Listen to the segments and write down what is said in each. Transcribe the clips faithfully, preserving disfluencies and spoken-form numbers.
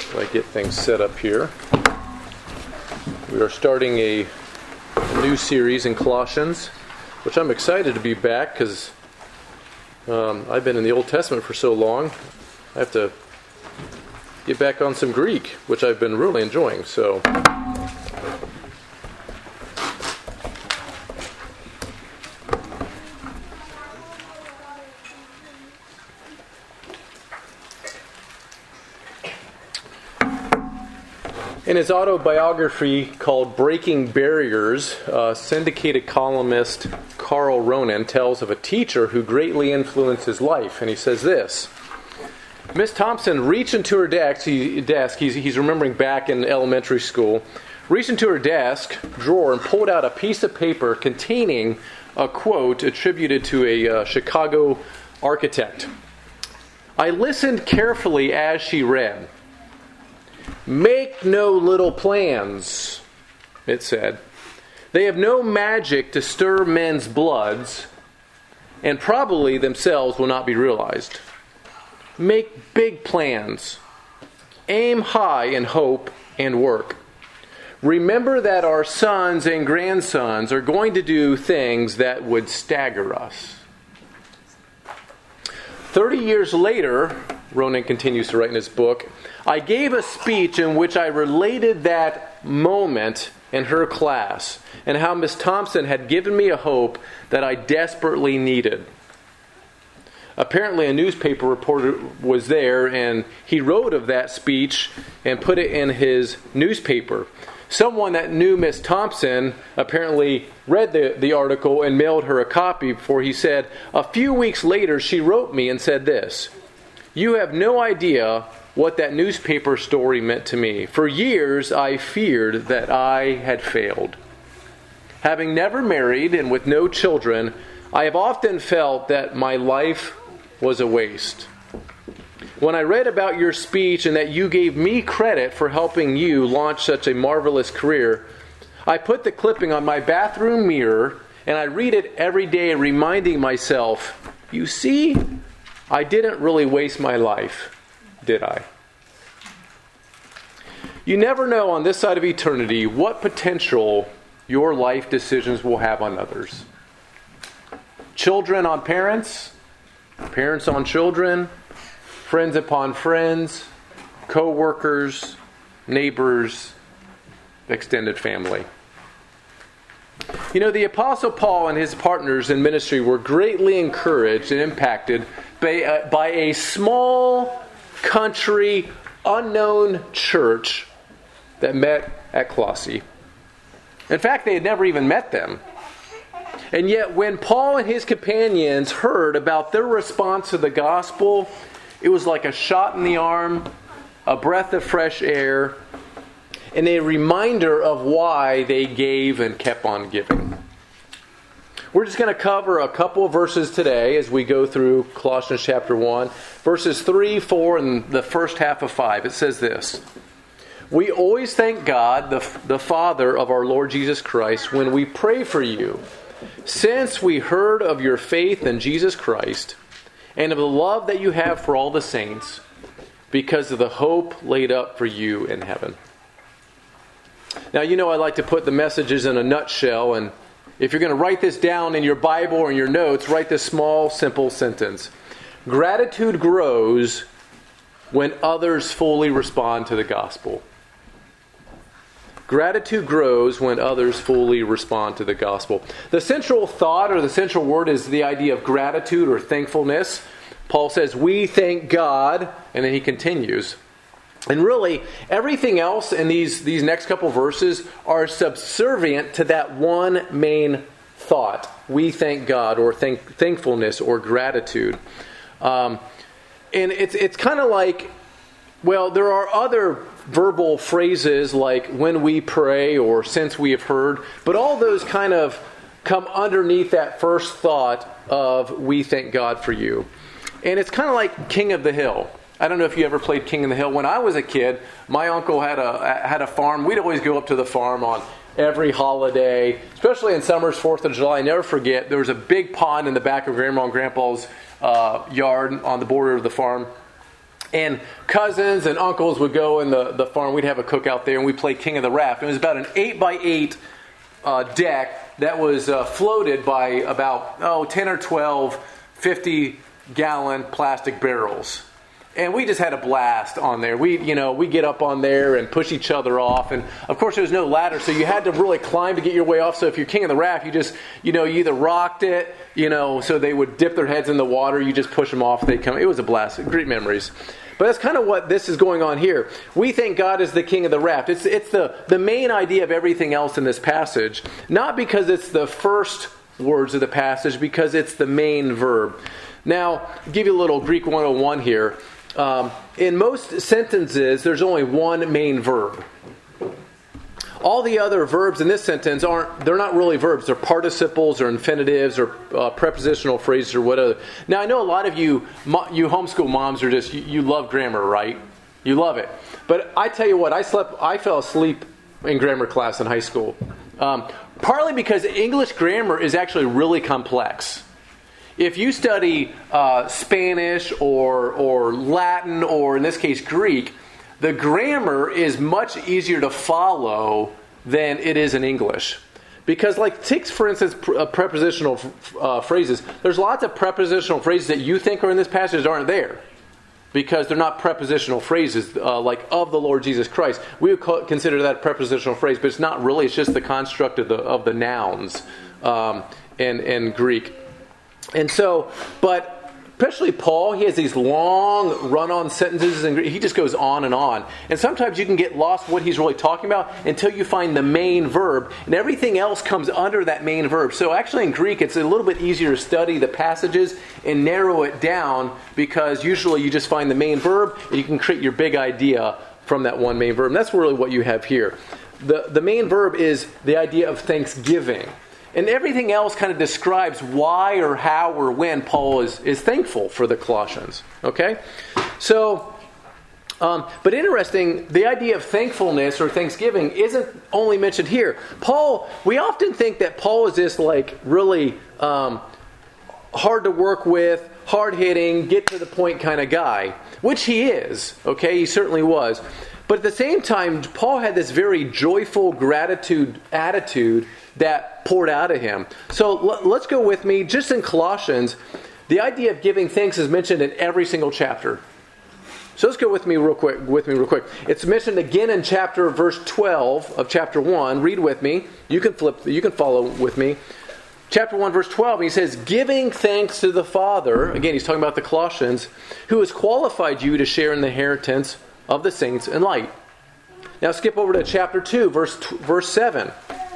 I get things set up here. We are starting a, a new series in Colossians, which I'm excited to be back because um, I've been in the Old Testament for so long. I have to get back on some Greek, which I've been really enjoying. So, in his autobiography called Breaking Barriers, uh, syndicated columnist Carl Ronan tells of a teacher who greatly influenced his life. And he says this: Miss Thompson reached into her desk, he, desk he's, he's remembering back in elementary school, reached into her desk drawer and pulled out a piece of paper containing a quote attributed to a uh, Chicago architect. I listened carefully as she read. "Make no little plans," it said. "They have no magic to stir men's bloods, and probably themselves will not be realized. Make big plans. Aim high in hope and work. Remember that our sons and grandsons are going to do things that would stagger us." Thirty years later, Ronan continues to write in his book, I gave a speech in which I related that moment in her class and how Miss Thompson had given me a hope that I desperately needed. Apparently a newspaper reporter was there and he wrote of that speech and put it in his newspaper. Someone that knew Miss Thompson apparently read the, the article and mailed her a copy before he said, a few weeks later she wrote me and said this: "You have no idea what that newspaper story meant to me. For years I feared that I had failed. Having never married and with no children, I have often felt that my life was a waste. When I read about your speech and that you gave me credit for helping you launch such a marvelous career, I put the clipping on my bathroom mirror and I read it every day, reminding myself, you see, I didn't really waste my life, did I?" You never know on this side of eternity what potential your life decisions will have on others. Children on parents, parents on children, friends upon friends, co-workers, neighbors, extended family. You know, the Apostle Paul and his partners in ministry were greatly encouraged and impacted by, uh, by a small country, unknown church that met at Colossae. In fact, they had never even met them. And yet, when Paul and his companions heard about their response to the gospel, it was like a shot in the arm, a breath of fresh air, and a reminder of why they gave and kept on giving. We're just going to cover a couple of verses today as we go through Colossians chapter one. Verses three, four, and the first half of five. It says this: "We always thank God, the, the Father of our Lord Jesus Christ, when we pray for you, since we heard of your faith in Jesus Christ and of the love that you have for all the saints, because of the hope laid up for you in heaven." Now, you know I like to put the messages in a nutshell, and if you're going to write this down in your Bible or in your notes, write this small, simple sentence. Gratitude grows when others fully respond to the gospel. Gratitude grows when others fully respond to the gospel. The central thought or the central word is the idea of gratitude or thankfulness. Paul says, we thank God, and then he continues. And really, everything else in these, these next couple verses are subservient to that one main thought. We thank God, or thank, thankfulness, or gratitude. Um, and it's it's kind of like, well, there are other verbal phrases like when we pray or since we have heard, but all those kind of come underneath that first thought of we thank God for you. And it's kind of like King of the Hill. I don't know if you ever played King of the Hill. When I was a kid, my uncle had a had a farm. We'd always go up to the farm on every holiday, especially in summers, fourth of July. I never forget, there was a big pond in the back of Grandma and Grandpa's uh, yard on the border of the farm. And cousins and uncles would go in the, the farm. We'd have a cookout there, and we'd play King of the Raft. It was about an eight by eight uh, deck that was uh, floated by about, oh, ten or twelve fifty-gallon plastic barrels. And we just had a blast on there. We, you know, we get up on there and push each other off. And, of course, there was no ladder, so you had to really climb to get your way off. So if you're king of the raft, you just, you know, you either rocked it, you know, so they would dip their heads in the water. You just push them off. They come. It was a blast. Great memories. But that's kind of what this is going on here. We think God is the king of the raft. It's, it's the, the main idea of everything else in this passage. Not because it's the first words of the passage, because it's the main verb. Now, I'll give you a little Greek one oh one here. Um, in most sentences, there's only one main verb. All the other verbs in this sentence aren't, they're not really verbs. They're participles or infinitives or uh, prepositional phrases or whatever. Now, I know a lot of you, you homeschool moms are just, you, you love grammar, right? You love it. But I tell you what, I slept, I fell asleep in grammar class in high school. Um, partly because English grammar is actually really complex. If you study uh, Spanish or or Latin or in this case Greek, the grammar is much easier to follow than it is in English. Because like take for instance pre- uh, prepositional uh, phrases. There's lots of prepositional phrases that you think are in this passage that aren't there. Because they're not prepositional phrases uh, like of the Lord Jesus Christ. We would co- consider that a prepositional phrase, but it's not really. It's just the construct of the of the nouns um, in, in Greek. And so, but especially Paul, he has these long run-on sentences, and he just goes on and on. And sometimes you can get lost what he's really talking about until you find the main verb, and everything else comes under that main verb. So actually in Greek, it's a little bit easier to study the passages and narrow it down, because usually you just find the main verb, and you can create your big idea from that one main verb. And that's really what you have here. The, the main verb is the idea of thanksgiving. And everything else kind of describes why or how or when Paul is, is thankful for the Colossians. Okay? So, um, but interesting, the idea of thankfulness or thanksgiving isn't only mentioned here. Paul, we often think that Paul is this like really um, hard to work with, hard-hitting, get to the point kind of guy, which he is. Okay? He certainly was. But at the same time, Paul had this very joyful gratitude attitude that poured out of him. So l- let's go with me. Just in Colossians, the idea of giving thanks is mentioned in every single chapter. So let's go with me real quick. With me real quick. It's mentioned again in chapter verse twelve of chapter one. Read with me. You can flip. You can follow with me. Chapter one, verse twelve. He says, "Giving thanks to the Father." Again, he's talking about the Colossians, "who has qualified you to share in the inheritance of the saints in light." Now skip over to chapter two, verse verse seven.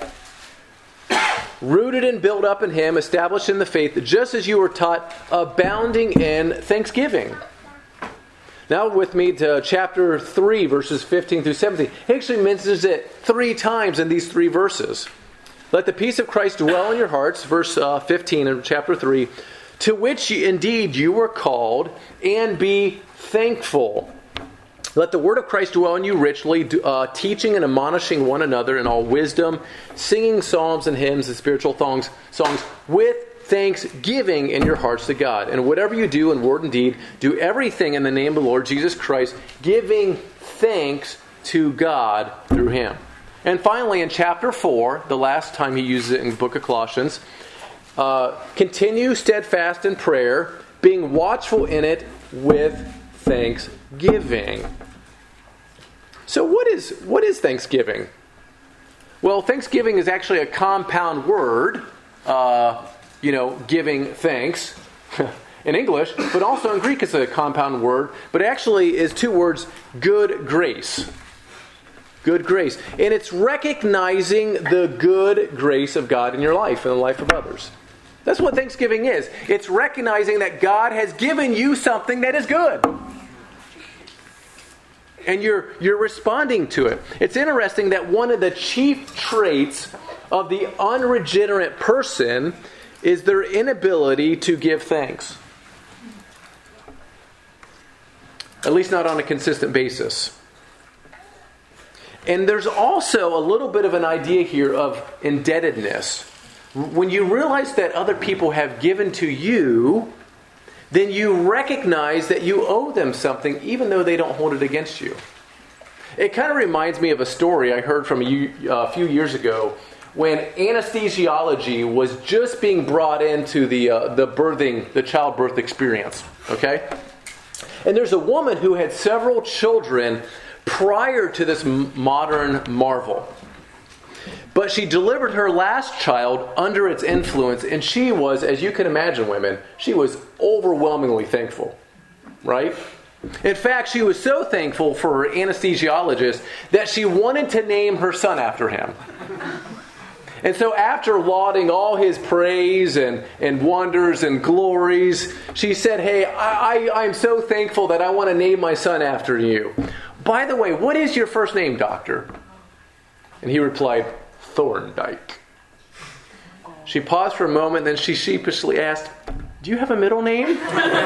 "Rooted and built up in Him, established in the faith, just as you were taught, abounding in thanksgiving." Now with me to chapter three, verses fifteen through seventeen. He actually mentions it three times in these three verses. "Let the peace of Christ dwell in your hearts," verse uh, fifteen in chapter three, "to which indeed you were called, and be thankful. Let the word of Christ dwell in you richly, uh, teaching and admonishing one another in all wisdom, singing psalms and hymns and spiritual songs, songs with thanksgiving in your hearts to God. And whatever you do in word and deed, do everything in the name of the Lord Jesus Christ, giving thanks to God through Him." And finally, in chapter four, the last time he uses it in the book of Colossians, uh, "continue steadfast in prayer, being watchful in it with thanksgiving." So what is what is thanksgiving? Well, thanksgiving is actually a compound word, uh, you know, giving thanks in English, but also in Greek it's a compound word, but it actually is two words, good grace. Good grace. And it's recognizing the good grace of God in your life and the life of others. That's what thanksgiving is. It's recognizing that God has given you something that is good. And you're you're responding to it. It's interesting that one of the chief traits of the unregenerate person is their inability to give thanks. At least not on a consistent basis. And there's also a little bit of an idea here of indebtedness. When you realize that other people have given to you, then you recognize that you owe them something even though they don't hold it against you. It kind of reminds me of a story I heard from a, a few years ago when anesthesiology was just being brought into the uh, the birthing, the childbirth experience. Okay? And there's a woman who had several children prior to this modern marvel. But she delivered her last child under its influence, and she was, as you can imagine, women, she was overwhelmingly thankful. Right? In fact, she was so thankful for her anesthesiologist that she wanted to name her son after him. And so after lauding all his praise and, and wonders and glories, she said, hey, I, I, I'm so thankful that I want to name my son after you. By the way, what is your first name, doctor? And he replied, Thorndike. She paused for a moment, then she sheepishly asked, do you have a middle name?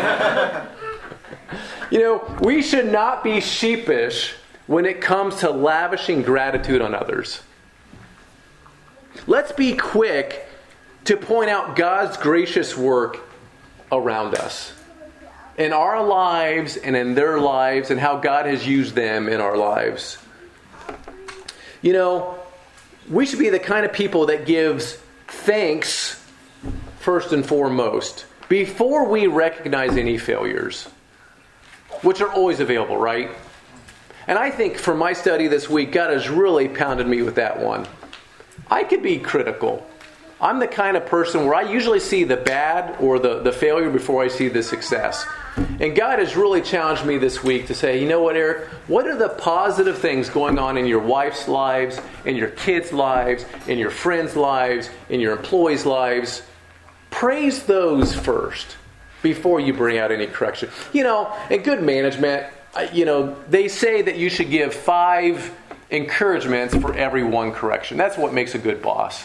You know, we should not be sheepish when it comes to lavishing gratitude on others. Let's be quick to point out God's gracious work around us, in our lives and in their lives, and how God has used them in our lives. You know, we should be the kind of people that gives thanks first and foremost, before we recognize any failures, which are always available, right? And I think for my study this week, God has really pounded me with that one. I could be critical. I'm the kind of person where I usually see the bad or the, the failure before I see the success. And God has really challenged me this week to say, you know what, Eric? What are the positive things going on in your wife's lives, in your kids' lives, in your friends' lives, in your employees' lives? Praise those first before you bring out any correction. You know, in good management, you know, they say that you should give five encouragements for every one correction. That's what makes a good boss.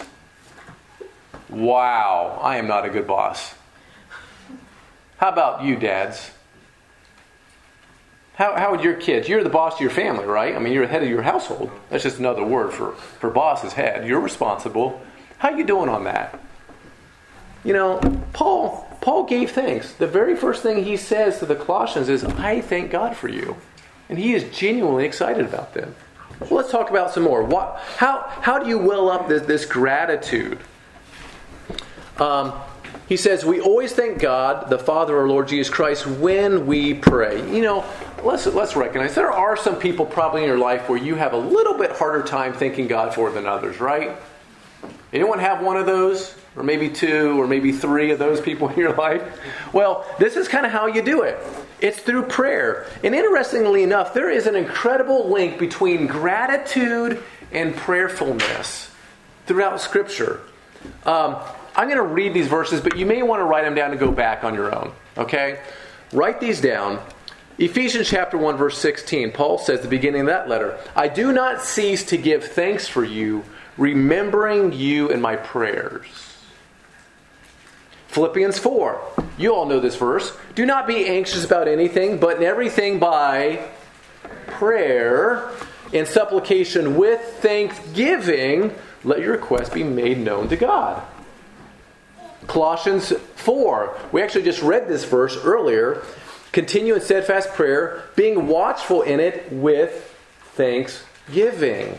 Wow, I am not a good boss. How about you, dads? How how would your kids? You're the boss of your family, right? I mean, you're the head of your household. That's just another word for, for boss is head. You're responsible. How you doing on that? You know, Paul Paul gave thanks. The very first thing he says to the Colossians is, I thank God for you. And he is genuinely excited about them. Well, let's talk about some more. What, how, how do you well up this, this gratitude? Um, he says, we always thank God, the Father of our Lord Jesus Christ, when we pray. You know, let's let's recognize there are some people probably in your life where you have a little bit harder time thanking God for than others, right? Anyone have one of those? Or maybe two, or maybe three of those people in your life? Well, this is kind of how you do it. It's through prayer. And interestingly enough, there is an incredible link between gratitude and prayerfulness throughout Scripture. Um, I'm going to read these verses, but you may want to write them down and go back on your own. Okay? Write these down. Ephesians chapter one, verse sixteen. Paul says at the beginning of that letter, I do not cease to give thanks for you, remembering you in my prayers. Philippians four. You all know this verse. Do not be anxious about anything, but in everything by prayer and supplication with thanksgiving, let your requests be made known to God. Colossians four. We actually just read this verse earlier. Continue in steadfast prayer, being watchful in it with thanksgiving.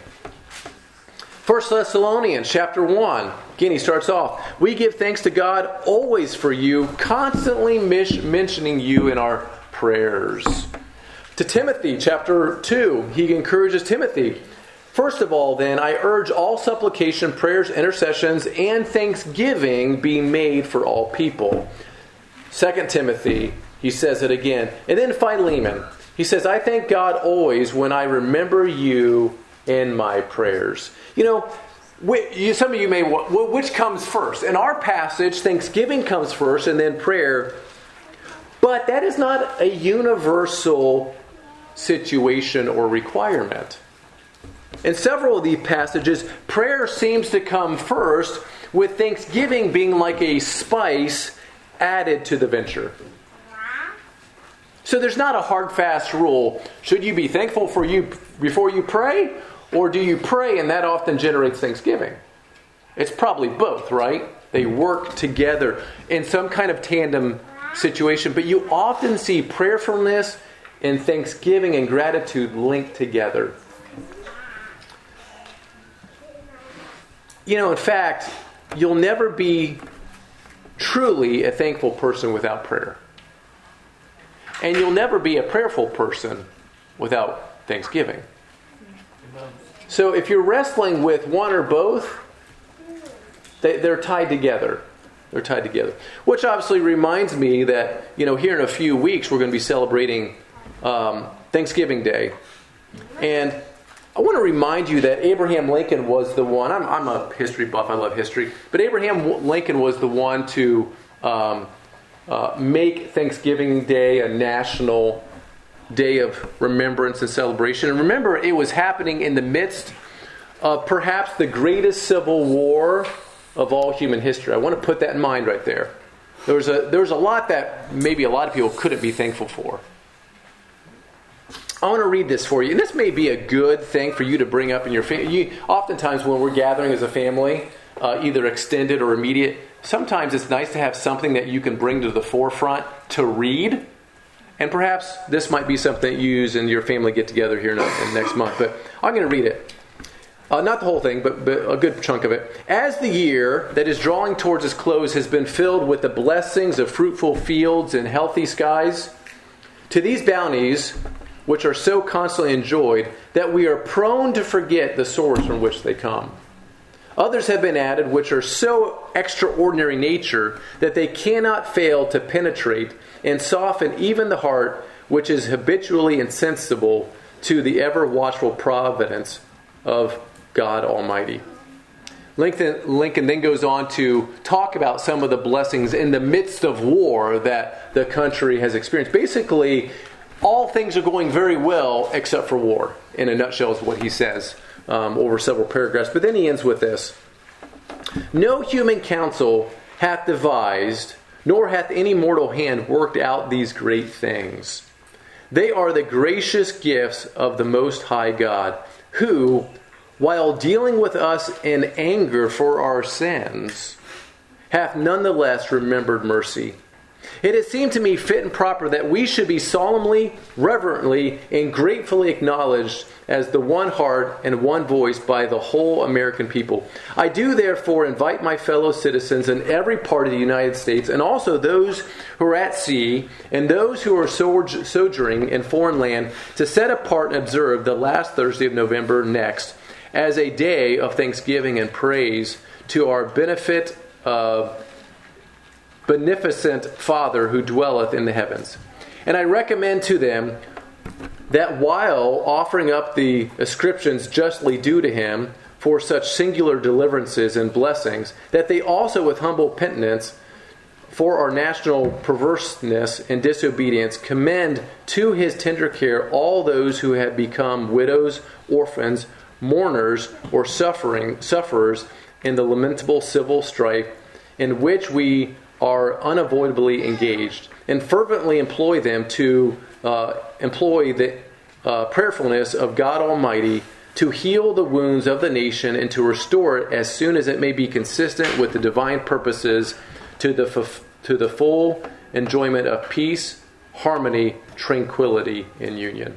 First Thessalonians chapter one. Again, he starts off, we give thanks to God always for you, constantly mis- mentioning you in our prayers. To Timothy chapter two, he encourages Timothy, first of all then, I urge all supplication, prayers, intercessions, and thanksgiving be made for all people. Second Timothy, he says it again. And then Philemon, he says, I thank God always when I remember you in my prayers. You know, some of you may, which comes first? In our passage, thanksgiving comes first and then prayer. But that is not a universal situation or requirement. In several of these passages, prayer seems to come first, with thanksgiving being like a spice added to the venture. So there's not a hard, fast rule. Should you be thankful for you before you pray? Or do you pray and that often generates thanksgiving? It's probably both, right? They work together in some kind of tandem situation, but you often see prayerfulness and thanksgiving and gratitude linked together. You know, in fact, you'll never be truly a thankful person without prayer. And you'll never be a prayerful person without thanksgiving. So if you're wrestling with one or both, they, they're tied together. They're tied together. Which obviously reminds me that, you know, here in a few weeks we're going to be celebrating um, Thanksgiving Day. And I want to remind you that Abraham Lincoln was the one, I'm, I'm a history buff, I love history, but Abraham Lincoln was the one to um, uh, make Thanksgiving Day a national day of remembrance and celebration. And remember, it was happening in the midst of perhaps the greatest civil war of all human history. I want to put that in mind right there. There was a, there was a lot that maybe a lot of people couldn't be thankful for. I want to read this for you. And this may be a good thing for you to bring up in your family. Oftentimes when we're gathering as a family, uh, either extended or immediate, sometimes it's nice to have something that you can bring to the forefront to read. And perhaps this might be something that you use in your family get-together here in, in next month. But I'm going to read it. Uh, not the whole thing, but, but a good chunk of it. As the year that is drawing towards its close has been filled with the blessings of fruitful fields and healthy skies, to these bounties, which are so constantly enjoyed, that we are prone to forget the source from which they come. Others have been added which are so extraordinary nature that they cannot fail to penetrate and soften even the heart which is habitually insensible to the ever-watchful providence of God Almighty. Lincoln, Lincoln then goes on to talk about some of the blessings in the midst of war that the country has experienced. Basically, all things are going very well except for war, in a nutshell is what he says um, over several paragraphs. But then he ends with this. No human counsel hath devised, nor hath any mortal hand worked out these great things. They are the gracious gifts of the Most High God, who, while dealing with us in anger for our sins, hath nonetheless remembered mercy. It has seemed to me fit and proper that we should be solemnly, reverently, and gratefully acknowledged as the one heart and one voice by the whole American people. I do therefore invite my fellow citizens in every part of the United States, and also those who are at sea, and those who are sojourning in foreign land, to set apart and observe the last Thursday of November next as a day of thanksgiving and praise to our benefit of beneficent Father who dwelleth in the heavens. And I recommend to them that while offering up the ascriptions justly due to him for such singular deliverances and blessings, that they also with humble penitence for our national perverseness and disobedience commend to his tender care all those who have become widows, orphans, mourners, or suffering sufferers in the lamentable civil strife in which we are unavoidably engaged, and fervently employ them to uh, employ the uh, prayerfulness of God Almighty to heal the wounds of the nation and to restore it as soon as it may be consistent with the divine purposes to the f- to the full enjoyment of peace, harmony, tranquility, and union.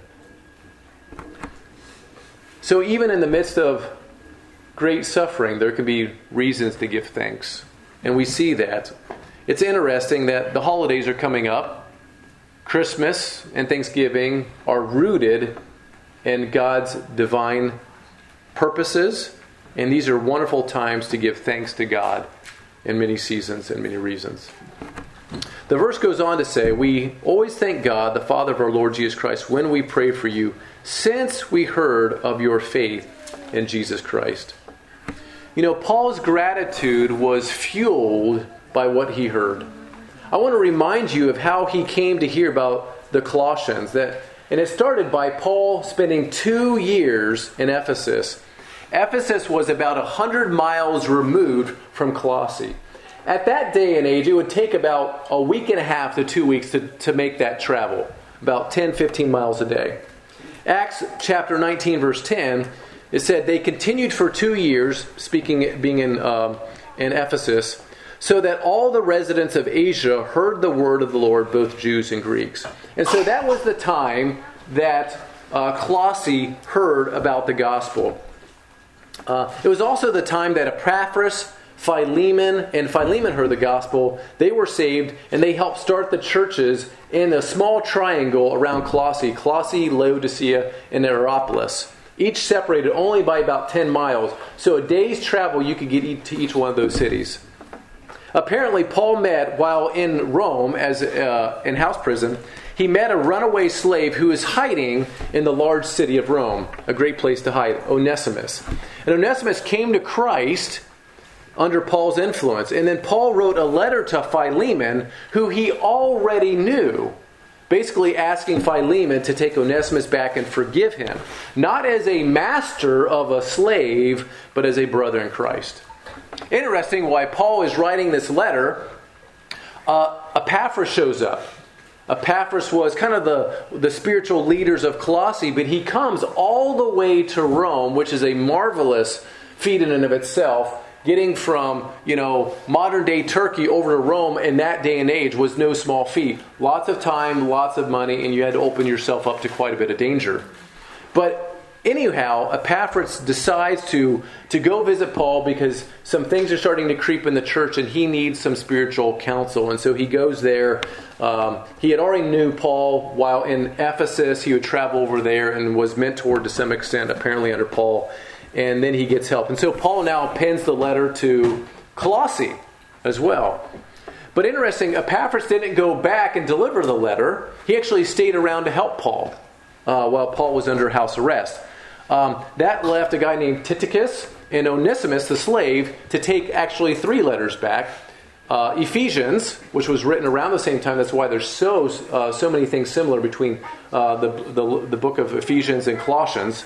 So even in the midst of great suffering, there can be reasons to give thanks. And we see that. It's interesting that the holidays are coming up. Christmas and Thanksgiving are rooted in God's divine purposes. And these are wonderful times to give thanks to God in many seasons and many reasons. The verse goes on to say, we always thank God, the Father of our Lord Jesus Christ, when we pray for you, since we heard of your faith in Jesus Christ. You know, Paul's gratitude was fueled by what he heard. I want to remind you of how he came to hear about the Colossians. That, and it started by Paul spending two years in Ephesus. Ephesus was about one hundred miles removed from Colossae. At that day and age, it would take about a week and a half to two weeks to, to make that travel. About ten, fifteen miles a day. Acts chapter nineteen, verse ten, it said, they continued for two years, speaking being in, um, in Ephesus, so that all the residents of Asia heard the word of the Lord, both Jews and Greeks. And so that was the time that uh, Colossae heard about the gospel. Uh, it was also the time that Epaphras, Philemon, and Philemon heard the gospel. They were saved, and they helped start the churches in a small triangle around Colossae, Colossae, Laodicea, and Hierapolis, each separated only by about ten miles. So a day's travel, you could get to each one of those cities. Apparently, Paul met, while in Rome, as uh, in house prison, he met a runaway slave who was hiding in the large city of Rome, a great place to hide, Onesimus. And Onesimus came to Christ under Paul's influence. And then Paul wrote a letter to Philemon, who he already knew, basically asking Philemon to take Onesimus back and forgive him, not as a master of a slave, but as a brother in Christ. Interesting, why Paul is writing this letter, uh, Epaphras shows up. Epaphras was kind of the, the spiritual leaders of Colossae, but he comes all the way to Rome, which is a marvelous feat in and of itself. Getting from, you know, modern day Turkey over to Rome in that day and age was no small feat. Lots of time, lots of money, and you had to open yourself up to quite a bit of danger. But anyhow, Epaphras decides to, to go visit Paul because some things are starting to creep in the church and he needs some spiritual counsel. And so he goes there. Um, he had already knew Paul while in Ephesus. He would travel over there and was mentored to some extent, apparently under Paul. And then he gets help. And so Paul now pens the letter to Colossae as well. But interesting, Epaphras didn't go back and deliver the letter. He actually stayed around to help Paul uh, while Paul was under house arrest. Um, that left a guy named Tychicus and Onesimus, the slave, to take actually three letters back. Uh, Ephesians, which was written around the same time. That's why there's so uh, so many things similar between uh, the, the the book of Ephesians and Colossians.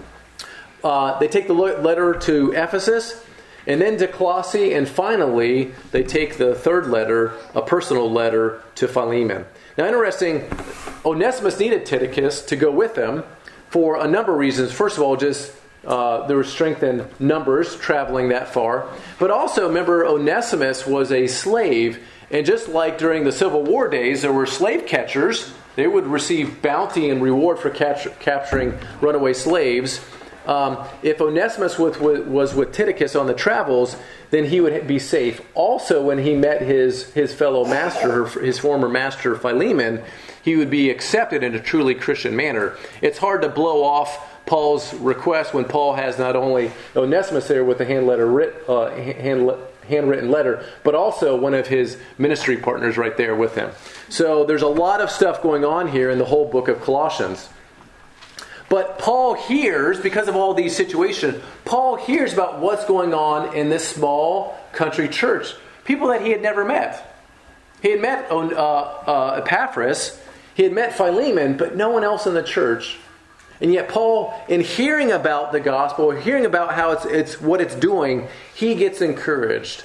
Uh, they take the letter to Ephesus, and then to Colossae, and finally they take the third letter, a personal letter, to Philemon. Now, interesting, Onesimus needed Tychicus to go with them for a number of reasons. First of all, just uh, there was strength in numbers traveling that far. But also, remember, Onesimus was a slave, and just like during the Civil War days, there were slave catchers. They would receive bounty and reward for capture, capturing runaway slaves. Um, if Onesimus was with, was with Tychicus on the travels, then he would be safe. Also, when he met his, his fellow master, his former master Philemon, he would be accepted in a truly Christian manner. It's hard to blow off Paul's request when Paul has not only Onesimus there with a hand letter writ, uh, hand, handwritten letter, but also one of his ministry partners right there with him. So there's a lot of stuff going on here in the whole book of Colossians. But Paul hears, because of all these situations, Paul hears about what's going on in this small country church. People that he had never met. He had met uh, uh, Epaphras, he had met Philemon, but no one else in the church. And yet Paul, in hearing about the gospel, hearing about how it's, it's what it's doing, he gets encouraged.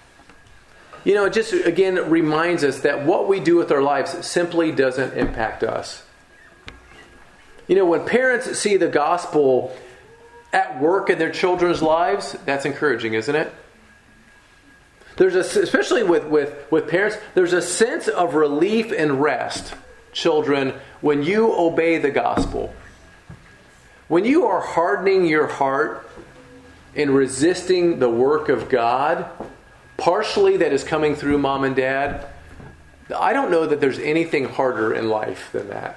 You know, it just, again, reminds us that what we do with our lives simply doesn't impact us. You know, when parents see the gospel at work in their children's lives, that's encouraging, isn't it? There's a, especially with, with, with parents, there's a sense of relief and rest, children, when you obey the gospel. When you are hardening your heart and resisting the work of God, partially that is coming through mom and dad, I don't know that there's anything harder in life than that.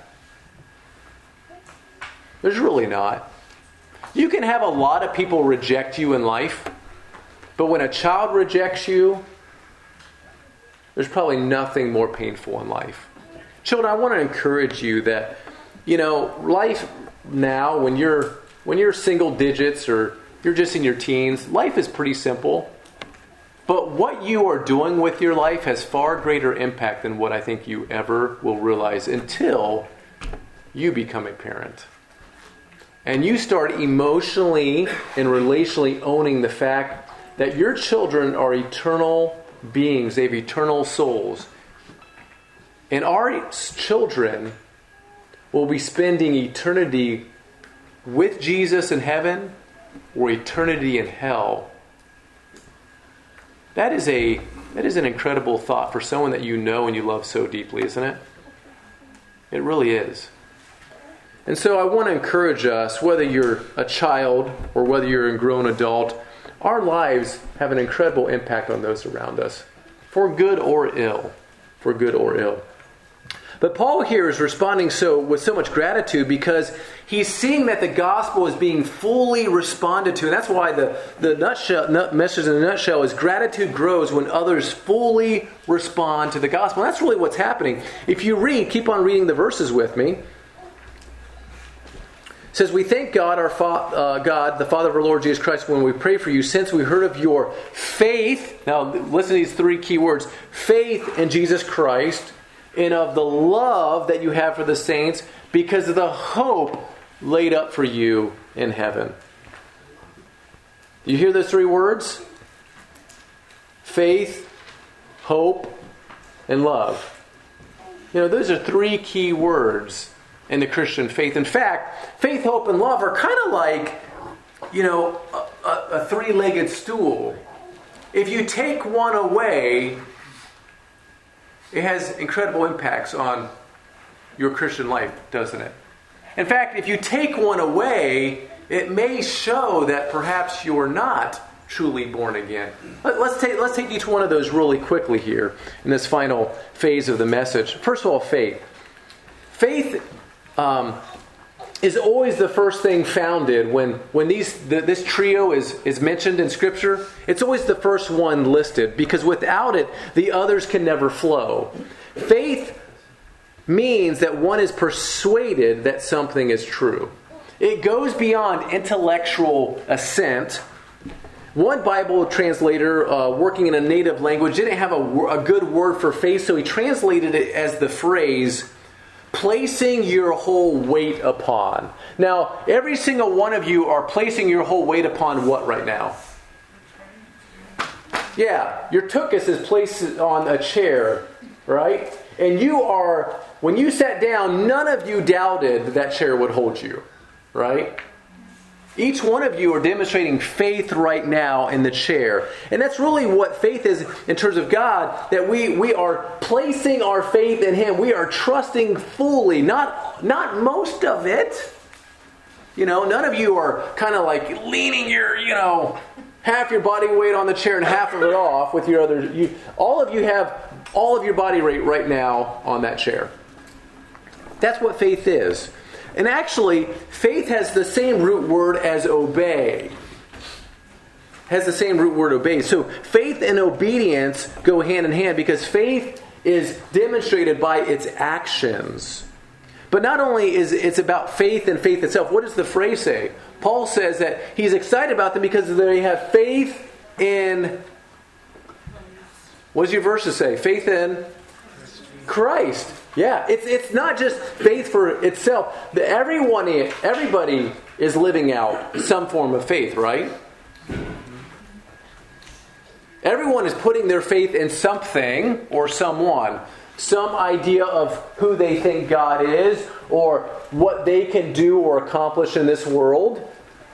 There's really not. You can have a lot of people reject you in life, but when a child rejects you, there's probably nothing more painful in life. Children, I want to encourage you that, you know, life now, when you're when you're single digits or you're just in your teens, life is pretty simple. But what you are doing with your life has far greater impact than what I think you ever will realize until you become a parent. And you start emotionally and relationally owning the fact that your children are eternal beings. They have eternal souls. And our children will be spending eternity with Jesus in heaven or eternity in hell. That is a that is an incredible thought for someone that you know and you love so deeply, isn't it? It really is. And so I want to encourage us, whether you're a child or whether you're a grown adult, our lives have an incredible impact on those around us, for good or ill, for good or ill. But Paul here is responding so with so much gratitude because he's seeing that the gospel is being fully responded to. And that's why the, the nutshell, nut, message in a nutshell is gratitude grows when others fully respond to the gospel. And that's really what's happening. If you read, keep on reading the verses with me. It says, we thank God, our fa- uh, God, the Father of our Lord Jesus Christ, when we pray for you, since we heard of your faith. Now, listen to these three key words. Faith in Jesus Christ, and of the love that you have for the saints, because of the hope laid up for you in heaven. You hear those three words? Faith, hope, and love. You know, those are three key words in the Christian faith. In fact, faith, hope, and love are kind of like, you know, a, a, a three-legged stool. If you take one away, it has incredible impacts on your Christian life, doesn't it? In fact, if you take one away, it may show that perhaps you're not truly born again. Let, let's take let's take each one of those really quickly here in this final phase of the message. First of all, faith. Faith um, is always the first thing founded when when these the, this trio is is mentioned in Scripture. It's always the first one listed because without it, the others can never flow. Faith means that one is persuaded that something is true. It goes beyond intellectual assent. One Bible translator uh, working in a native language didn't have a, a good word for faith, so he translated it as the phrase, placing your whole weight upon. Now, every single one of you are placing your whole weight upon what right now? Yeah, your tuchus is placed on a chair, right? And you are, when you sat down, none of you doubted that chair would hold you, right? Each one of you are demonstrating faith right now in the chair. And that's really what faith is in terms of God, that we, we are placing our faith in Him. We are trusting fully, not, not most of it. You know, none of you are kind of like leaning your, you know, half your body weight on the chair and half of it off with your other. You, all of you have all of your body weight right now on that chair. That's what faith is. And actually, faith has the same root word as obey. Has the same root word obey. So faith and obedience go hand in hand because faith is demonstrated by its actions. But not only is it's about faith and faith itself. What does the phrase say? Paul says that he's excited about them because they have faith in... What does your verses say? Faith in Christ. Yeah, it's it's not just faith for itself. The, everyone, everybody is living out some form of faith, right? Everyone is putting their faith in something or someone. Some idea of who they think God is or what they can do or accomplish in this world.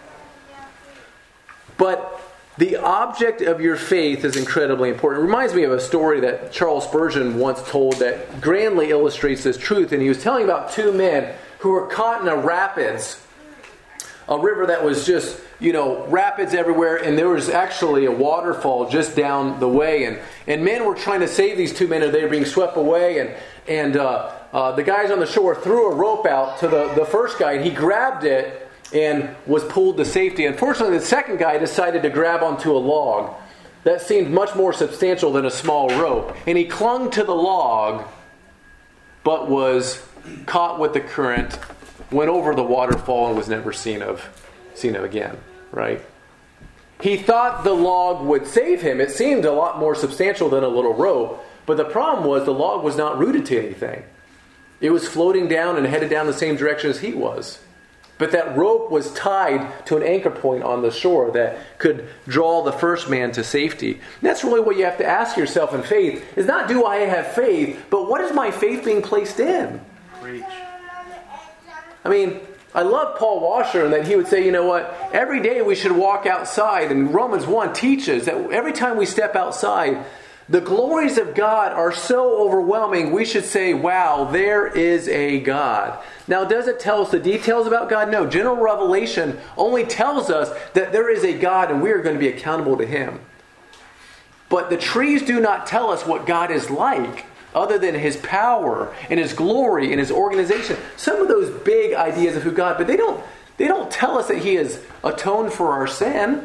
But the object of your faith is incredibly important. It reminds me of a story that Charles Spurgeon once told that grandly illustrates this truth. And he was telling about two men who were caught in a rapids, a river that was just, you know, rapids everywhere. And there was actually a waterfall just down the way. And, and men were trying to save these two men, and they were being swept away. And, and uh, uh, the guys on the shore threw a rope out to the, the first guy, and he grabbed it and was pulled to safety. Unfortunately, the second guy decided to grab onto a log that seemed much more substantial than a small rope. And he clung to the log, but was caught with the current, went over the waterfall, and was never seen of, seen of again. Right? He thought the log would save him. It seemed a lot more substantial than a little rope. But the problem was the log was not rooted to anything. It was floating down and headed down the same direction as he was. But that rope was tied to an anchor point on the shore that could draw the first man to safety. And that's really what you have to ask yourself in faith, is not do I have faith, but what is my faith being placed in? Preach. I mean, I love Paul Washer and that he would say, you know what, every day we should walk outside. And Romans one teaches that every time we step outside, the glories of God are so overwhelming, we should say, wow, there is a God. Now, does it tell us the details about God? No. General revelation only tells us that there is a God and we are going to be accountable to Him. But the trees do not tell us what God is like, other than His power and His glory and His organization. Some of those big ideas of who God, but they don't, they don't tell us that He has atoned for our sin.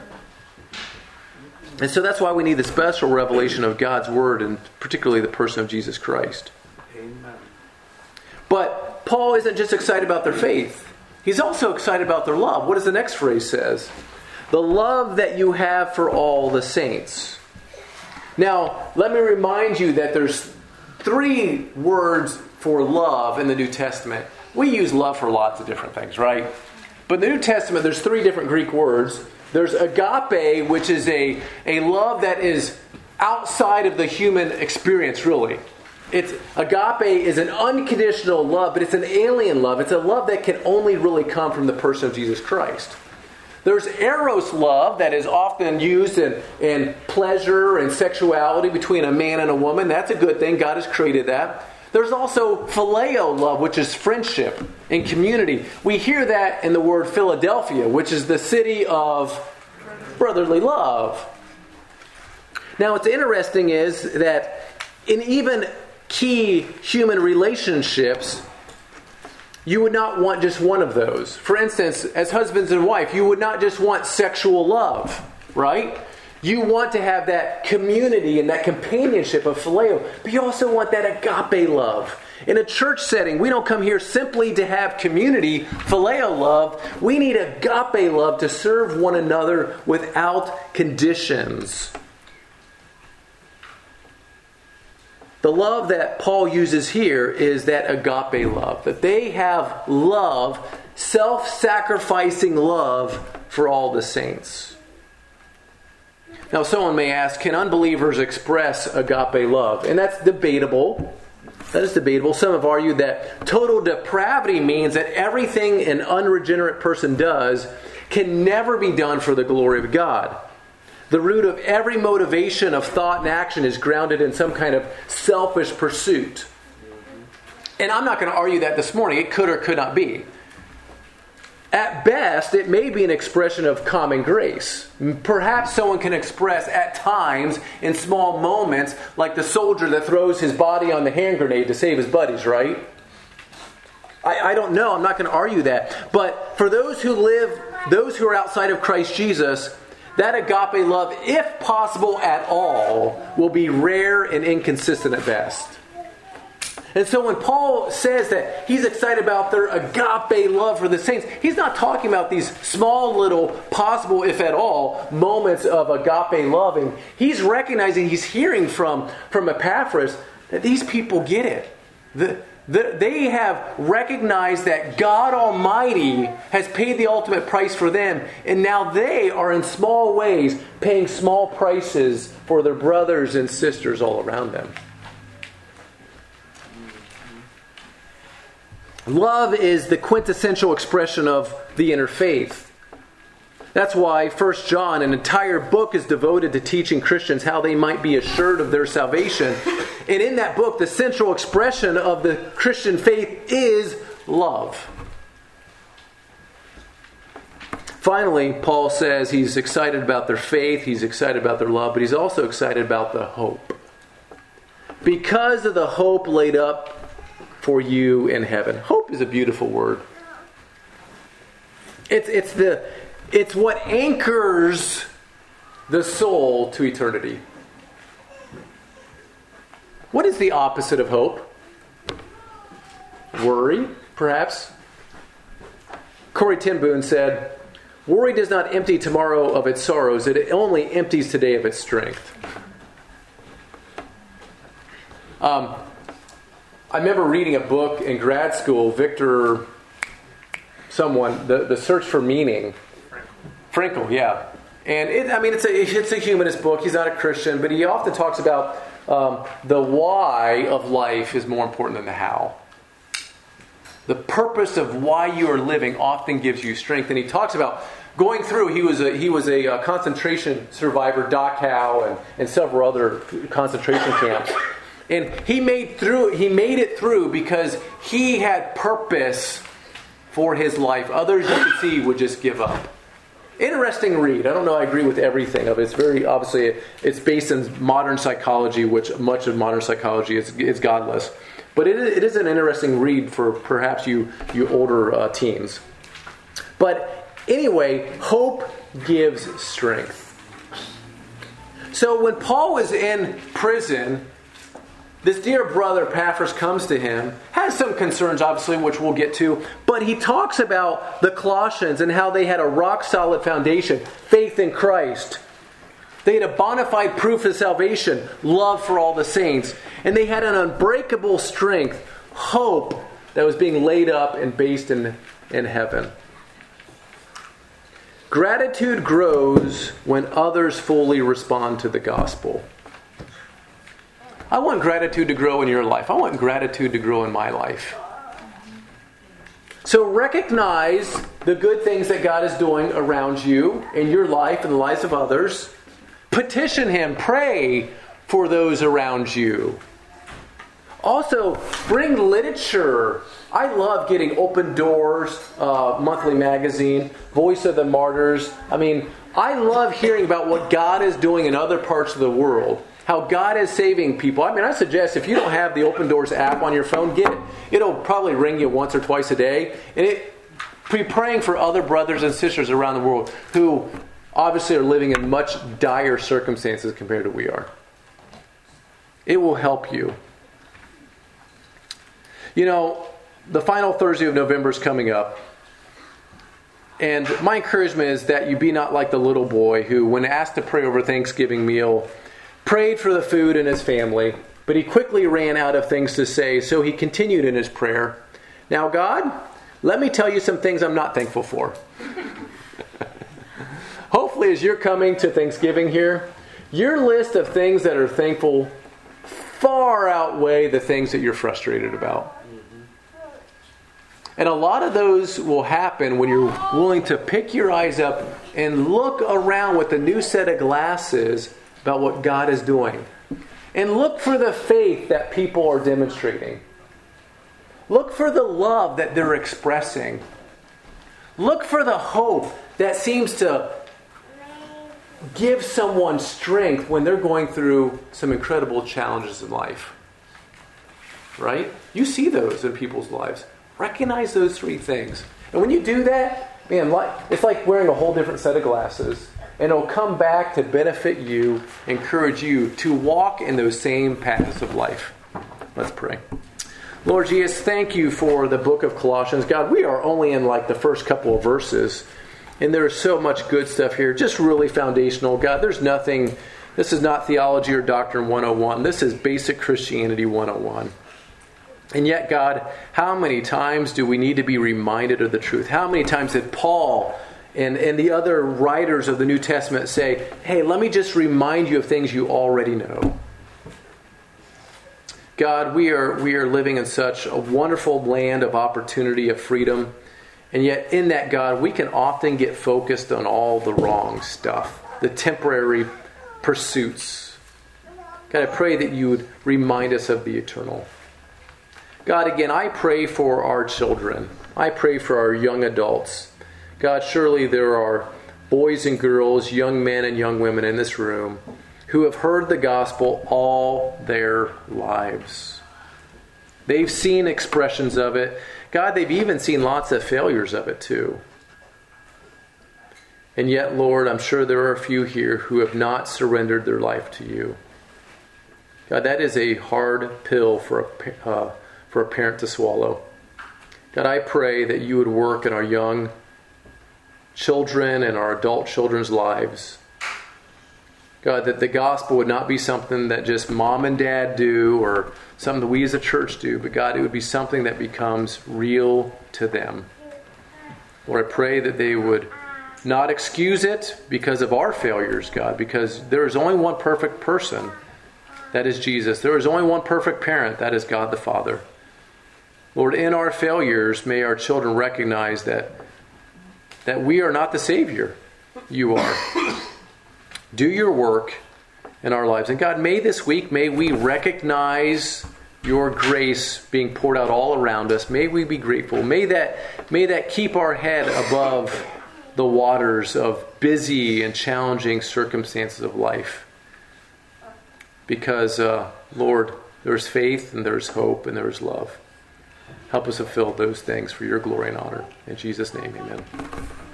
And so that's why we need the special revelation of God's Word, and particularly the person of Jesus Christ. Amen. But Paul isn't just excited about their faith. He's also excited about their love. What does the next phrase says? The love that you have for all the saints. Now, let me remind you that there's three words for love in the New Testament. We use love for lots of different things, right? But in the New Testament, there's three different Greek words. There's agape, which is a, a love that is outside of the human experience, really. It's agape is an unconditional love, but it's an alien love. It's a love that can only really come from the person of Jesus Christ. There's eros love that is often used in, in pleasure and sexuality between a man and a woman. That's a good thing. God has created that. There's also phileo love, which is friendship and community. We hear that in the word Philadelphia, which is the city of brotherly love. Now, what's interesting is that in even key human relationships, you would not want just one of those. For instance, as husbands and wife, you would not just want sexual love, right? You want to have that community and that companionship of phileo, but you also want that agape love. In a church setting, we don't come here simply to have community, phileo love. We need agape love to serve one another without conditions. The love that Paul uses here is that agape love. That they have love, self-sacrificing love for all the saints. Now someone may ask, can unbelievers express agape love? And that's debatable. That is debatable. Some have argued that total depravity means that everything an unregenerate person does can never be done for the glory of God. The root of every motivation of thought and action is grounded in some kind of selfish pursuit. And I'm not going to argue that this morning. It could or could not be. At best, it may be an expression of common grace. Perhaps someone can express at times, in small moments, like the soldier that throws his body on the hand grenade to save his buddies, right? I, I don't know. I'm not going to argue that. But for those who live, those who are outside of Christ Jesus, that agape love, if possible at all, will be rare and inconsistent at best. And so when Paul says that he's excited about their agape love for the saints, he's not talking about these small little, possible, if at all, moments of agape loving. He's recognizing, he's hearing from, from Epaphras that these people get it. The, the, they have recognized that God Almighty has paid the ultimate price for them. And now they are in small ways paying small prices for their brothers and sisters all around them. Love is the quintessential expression of the inner faith. That's why First John, an entire book, is devoted to teaching Christians how they might be assured of their salvation. And in that book, the central expression of the Christian faith is love. Finally, Paul says he's excited about their faith, he's excited about their love, but he's also excited about the hope. Because of the hope laid up for you in heaven. Hope is a beautiful word. It's it's the it's what anchors the soul to eternity. What is the opposite of hope? Worry, perhaps. Corrie ten Boom said, "Worry does not empty tomorrow of its sorrows, it only empties today of its strength." Um I remember reading a book in grad school, Victor, someone, the, the Search for Meaning. Frankl, yeah. And it, I mean, it's a it's a humanist book. He's not a Christian, but he often talks about um, the why of life is more important than the how. The purpose of why you are living often gives you strength. And he talks about going through, he was a, he was a, uh concentration survivor, Dachau, and, and several other concentration camps. And he made through. He made it through because he had purpose for his life. Others, you could see, would just give up. Interesting read. I don't know I agree with everything of it. It's very, obviously, it's based in modern psychology, which much of modern psychology is, is godless. But it, it is an interesting read for perhaps you, you older uh, teens. But anyway, hope gives strength. So when Paul was in prison, this dear brother, Epaphras, comes to him, has some concerns, obviously, which we'll get to, but he talks about the Colossians and how they had a rock-solid foundation, faith in Christ. They had a bona fide proof of salvation, love for all the saints, and they had an unbreakable strength, hope that was being laid up and based in, in heaven. Gratitude grows when others fully respond to the gospel. I want gratitude to grow in your life. I want gratitude to grow in my life. So recognize the good things that God is doing around you, in your life, and the lives of others. Petition Him. Pray for those around you. Also, bring literature. I love getting Open Doors, uh, monthly magazine, Voice of the Martyrs. I mean, I love hearing about what God is doing in other parts of the world. How God is saving people. I mean, I suggest if you don't have the Open Doors app on your phone, get it. It'll probably ring you once or twice a day. And it be praying for other brothers and sisters around the world who obviously are living in much dire circumstances compared to we are. It will help you. You know, the final Thursday of November is coming up. And my encouragement is that you be not like the little boy who, when asked to pray over Thanksgiving meal, prayed for the food and his family, but he quickly ran out of things to say, so he continued in his prayer. Now, God, let me tell you some things I'm not thankful for. Hopefully, as you're coming to Thanksgiving here, your list of things that are thankful far outweigh the things that you're frustrated about. And a lot of those will happen when you're willing to pick your eyes up and look around with a new set of glasses about what God is doing. And look for the faith that people are demonstrating. Look for the love that they're expressing. Look for the hope that seems to give someone strength when they're going through some incredible challenges in life. Right? You see those in people's lives. Recognize those three things. And when you do that, man, it's like wearing a whole different set of glasses. And it'll come back to benefit you, encourage you to walk in those same paths of life. Let's pray. Lord Jesus, thank you for the book of Colossians. God, we are only in like the first couple of verses. And there is so much good stuff here. Just really foundational. God, there's nothing, this is not theology or doctrine one oh one. This is basic Christianity one oh one. And yet, God, how many times do we need to be reminded of the truth? How many times did Paul And, and the other writers of the New Testament say, hey, let me just remind you of things you already know. God, we are we are living in such a wonderful land of opportunity, of freedom. And yet in that, God, we can often get focused on all the wrong stuff, the temporary pursuits. God, I pray that you would remind us of the eternal. God, again, I pray for our children. I pray for our young adults. God, surely there are boys and girls, young men and young women in this room who have heard the gospel all their lives. They've seen expressions of it. God, they've even seen lots of failures of it too. And yet, Lord, I'm sure there are a few here who have not surrendered their life to you. God, that is a hard pill for a, uh, for a parent to swallow. God, I pray that you would work in our young children and our adult children's lives. God, that the gospel would not be something that just mom and dad do or something that we as a church do, but God, it would be something that becomes real to them. Lord, I pray that they would not excuse it because of our failures, God, because there is only one perfect person, that is Jesus. There is only one perfect parent, that is God the Father. Lord, in our failures, may our children recognize that, that we are not the Savior. You are. Do your work in our lives. And God, may this week, may we recognize your grace being poured out all around us. May we be grateful. May that, may that keep our head above the waters of busy and challenging circumstances of life. Because, uh, Lord, there's faith and there's hope and there's love. Help us fulfill those things for your glory and honor. In Jesus' name, amen.